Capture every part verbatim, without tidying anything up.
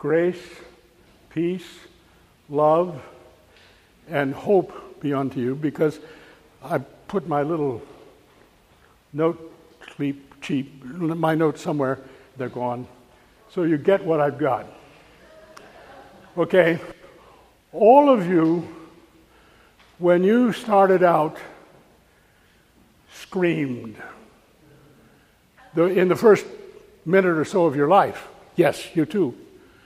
grace, peace, love, and hope be unto you, because I put my little note cheap, cheap, my notes somewhere, they're gone. So you get what I've got. Okay, all of you, when you started out, screamed the, in the first minute or so of your life. Yes, you too.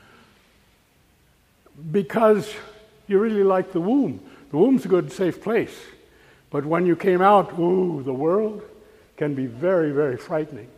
Because you really like the womb. The womb's a good, safe place. But when you came out, ooh, the world can be very, very frightening.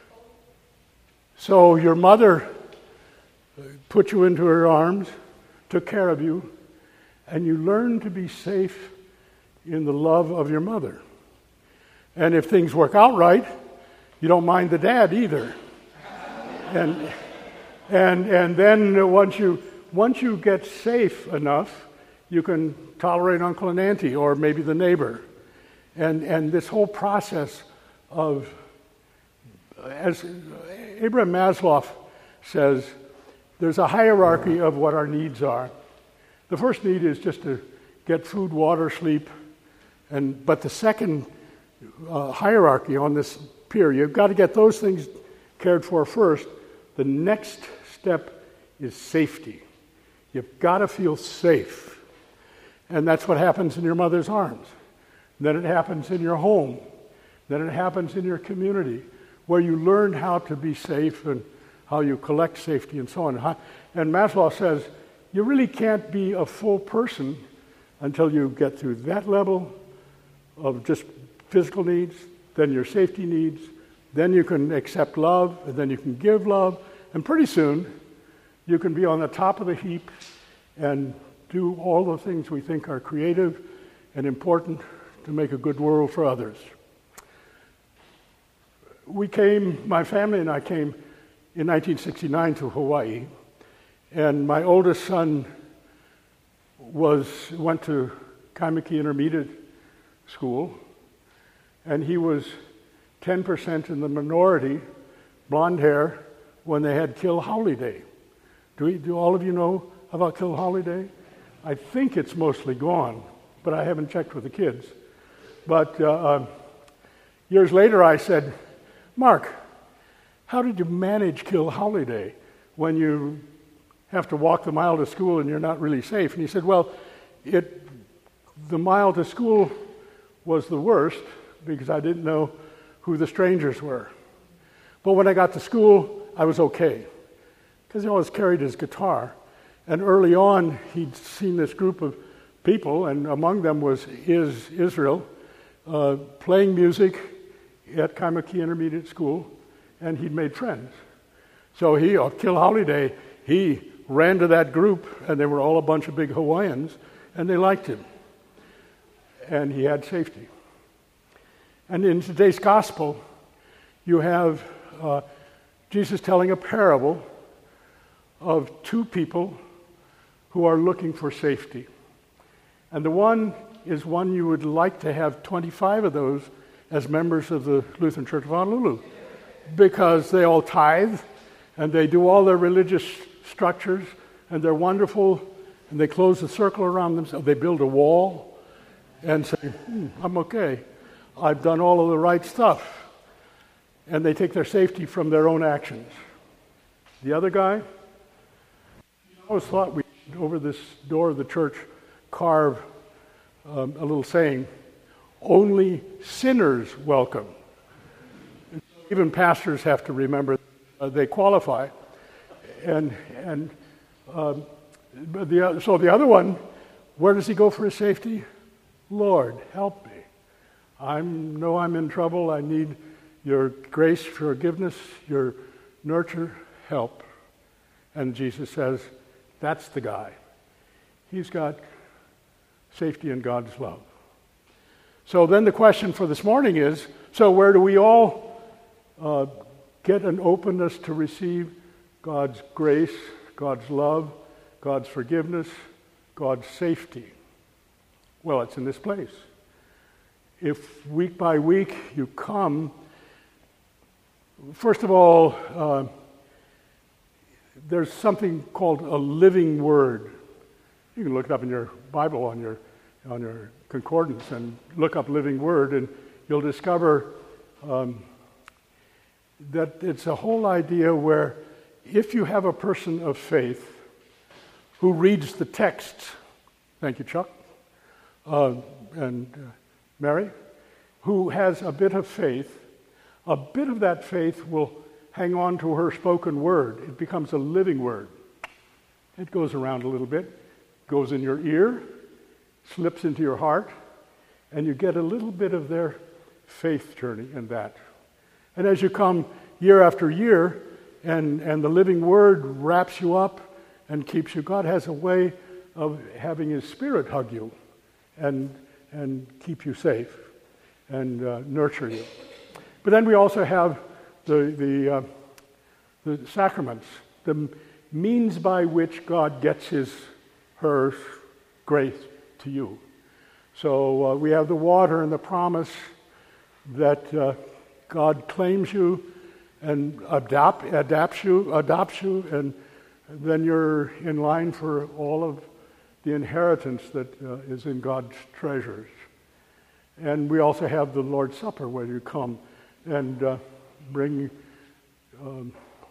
So your mother put you into her arms, took care of you, and you learned to be safe in the love of your mother. And if things work out right, you don't mind the dad either. and and and then once you once you get safe enough, you can tolerate Uncle and Auntie or maybe the neighbor. And and this whole process of, as Abraham Maslow says, there's a hierarchy of what our needs are. The first need is just to get food, water, sleep, and but the second uh, hierarchy on this pier, you've got to get those things cared for first. The next step is safety. You've got to feel safe. And that's what happens in your mother's arms. Then it happens in your home. Then it happens in your community, where you learn how to be safe and how you collect safety and so on. And Maslow says, you really can't be a full person until you get through that level of just physical needs, then your safety needs, then you can accept love, and then you can give love, and pretty soon you can be on the top of the heap and do all the things we think are creative and important to make a good world for others. We came, my family and I came in nineteen sixty-nine to Hawaii, and my oldest son was went to Kaimuki Intermediate School, and he was ten percent in the minority, blonde hair, when they had Kill Holiday. Do, we, do all of you know about Kill Holiday? I think it's mostly gone, but I haven't checked with the kids. But uh, uh, years later I said, Mark, how did you manage Kill Holiday when you have to walk the mile to school and you're not really safe? And he said, well, it the mile to school was the worst because I didn't know who the strangers were. But when I got to school, I was okay, because he always carried his guitar. And early on, he'd seen this group of people, and among them was is Israel, uh, playing music at Kaimuki Intermediate School, and he'd made friends. So he, on Kill Holiday, he ran to that group, and they were all a bunch of big Hawaiians, and they liked him. And he had safety. And in today's gospel, you have uh, Jesus telling a parable of two people who are looking for safety. And the one is one you would like to have twenty-five of those as members of the Lutheran Church of Honolulu, because they all tithe, and they do all their religious structures, and they're wonderful, and they close the circle around themselves. They build a wall and say, hmm, I'm okay. I've done all of the right stuff. And they take their safety from their own actions. The other guy, I always thought we should, over this door of the church, carve um, a little saying, only sinners welcome. Even pastors have to remember uh, they qualify. And and um, the, so the other one, where does he go for his safety? Lord, help me. I know I'm in trouble. I need your grace, forgiveness, your nurture, help. And Jesus says, that's the guy. He's got safety in God's love. So then the question for this morning is, so where do we all uh, get an openness to receive God's grace, God's love, God's forgiveness, God's safety? Well, it's in this place. If week by week you come, first of all, uh, there's something called a living word. You can look it up in your Bible on your on your concordance and look up living word, and you'll discover um, that it's a whole idea where if you have a person of faith who reads the text, thank you, Chuck, uh, and uh, Mary, who has a bit of faith, a bit of that faith will hang on to her spoken word. It becomes a living word. It goes around a little bit, goes in your ear, slips into your heart, and you get a little bit of their faith journey in that. And as you come year after year, and, and the living word wraps you up and keeps you, God has a way of having His Spirit hug you and, and keep you safe and uh, nurture you. But then we also have the, the, uh, the sacraments, the means by which God gets His, her grace to you. So uh, we have the water and the promise that uh, God claims you and adapt, adapts you, adopts you, and then you're in line for all of the inheritance that uh, is in God's treasures. And we also have the Lord's Supper, where you come and uh, bring um,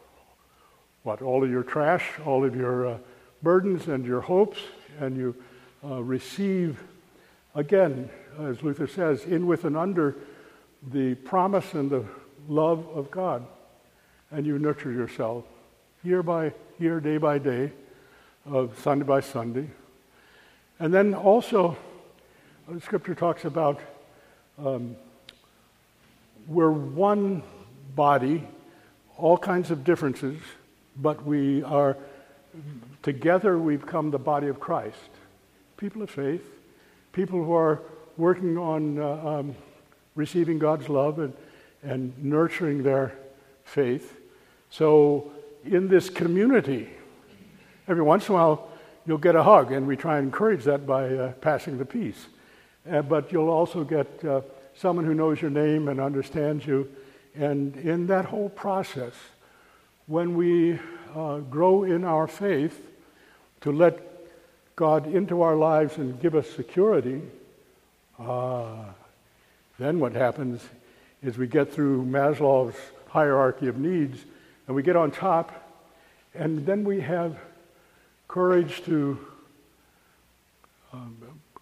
what all of your trash, all of your uh, burdens and your hopes, and you uh, receive, again, as Luther says, in with and under the promise and the love of God, and you nurture yourself year by year, day by day, uh, Sunday by Sunday. And then also, uh, Scripture talks about um, we're one body, all kinds of differences, but we are, together we become the body of Christ. People of faith, people who are working on uh, um, receiving God's love and, and nurturing their faith. So in this community, every once in a while you'll get a hug, and we try and encourage that by uh, passing the peace. Uh, but you'll also get uh, someone who knows your name and understands you. And in that whole process, when we uh, grow in our faith to let God into our lives and give us security, uh, then what happens is we get through Maslow's hierarchy of needs, and we get on top, and then we have courage to um,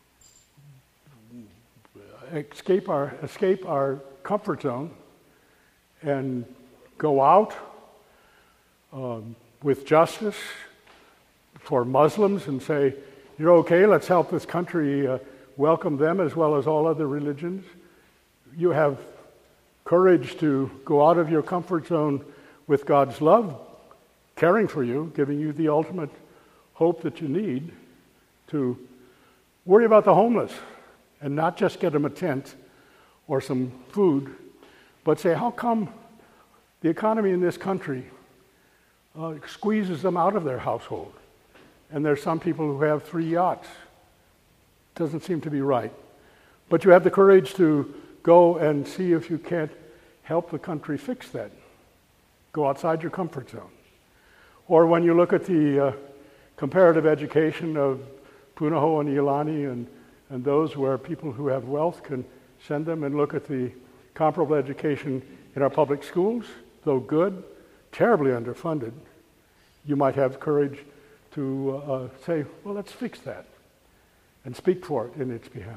escape our escape our comfort zone and go out um, with justice for Muslims and say, you're okay, let's help this country uh, welcome them as well as all other religions. You have courage to go out of your comfort zone with God's love, caring for you, giving you the ultimate hope that you need to worry about the homeless and not just get them a tent or some food, but say, how come the economy in this country uh, squeezes them out of their household? And there's some people who have three yachts. Doesn't seem to be right. But you have the courage to go and see if you can't help the country fix that. Go outside your comfort zone. Or when you look at the uh, comparative education of Punahou and Iolani and, and those where people who have wealth can send them, and look at the comparable education in our public schools, though good, terribly underfunded, you might have courage to uh, say, well, let's fix that, and speak for it in its behalf.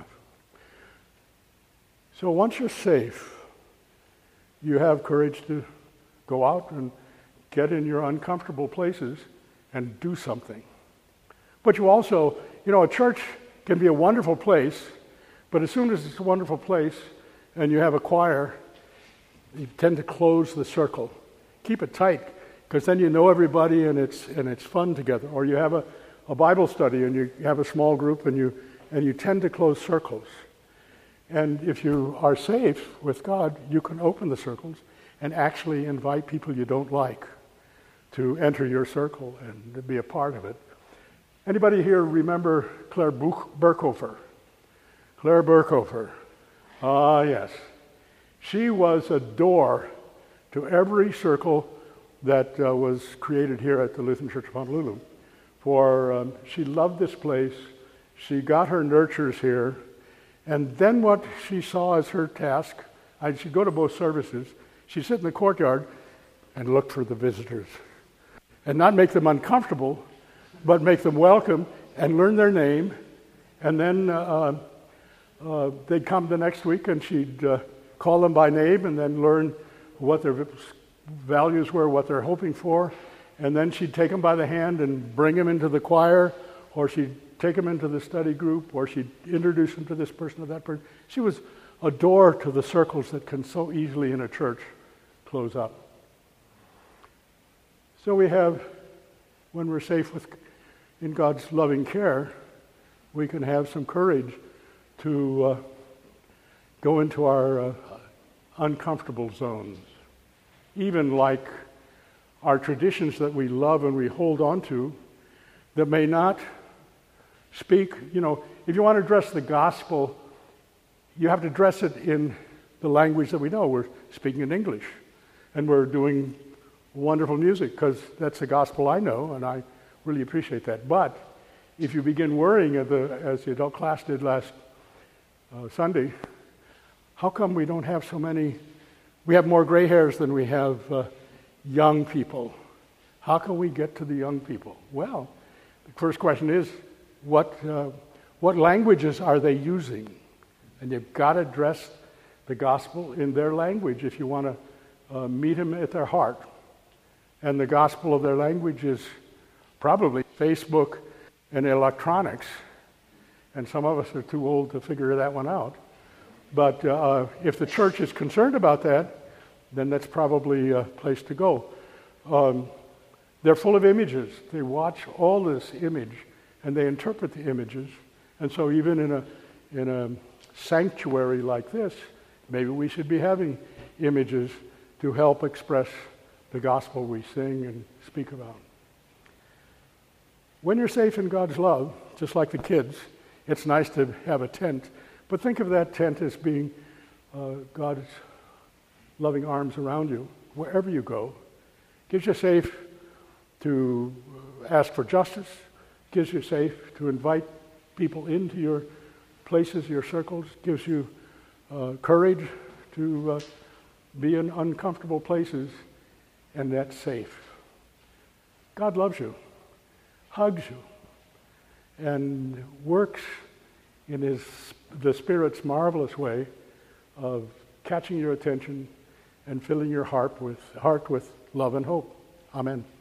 So once you're safe, you have courage to go out and get in your uncomfortable places and do something. But you also, you know, a church can be a wonderful place, but as soon as it's a wonderful place and you have a choir, you tend to close the circle. Keep it tight, because then you know everybody and it's and it's fun together. Or you have a, a Bible study and you have a small group and you and you tend to close circles. And if you are safe with God, you can open the circles and actually invite people you don't like to enter your circle and to be a part of it. Anybody here remember Claire Berkhofer? Claire Berkhofer. Ah, yes. She was a door to every circle that uh, was created here at the Lutheran Church of Honolulu. For um, she loved this place. She got her nurtures here. And then what she saw as her task, I, she'd go to both services. She'd sit in the courtyard and look for the visitors. And not make them uncomfortable, but make them welcome and learn their name. And then uh, uh, they'd come the next week and she'd uh, call them by name and then learn what their values were, what they're hoping for. And then she'd take them by the hand and bring them into the choir, or she'd take them into the study group, or she'd introduce them to this person or that person. She was a door to the circles that can so easily in a church close up. So we have, when we're safe with, in God's loving care, we can have some courage to uh, go into our uh, uncomfortable zones. Even like our traditions that we love and we hold on to, that may not speak, you know, if you want to address the gospel, you have to address it in the language that we know. We're speaking in English, and we're doing wonderful music because that's the gospel I know, and I really appreciate that. But if you begin worrying, as the, as the adult class did last uh, Sunday, how come we don't have so many, we have more gray hairs than we have uh, young people? How can we get to the young people? Well, the first question is, what uh, what languages are they using? And you've got to address the gospel in their language if you want to uh, meet them at their heart. And the gospel of their language is probably Facebook and electronics. And some of us are too old to figure that one out. But uh, if the church is concerned about that, then that's probably a place to go. Um, they're full of images. They watch all this image, and they interpret the images. And so even in a in a sanctuary like this, maybe we should be having images to help express the gospel we sing and speak about. When you're safe in God's love, just like the kids, it's nice to have a tent. But think of that tent as being uh, God's loving arms around you, wherever you go. Gives you safe to ask for justice, gives you safe to invite people into your places, your circles, gives you uh, courage to uh, be in uncomfortable places, and that's safe. God loves you, hugs you, and works in his the Spirit's marvelous way of catching your attention and filling your heart with heart with love and hope. Amen.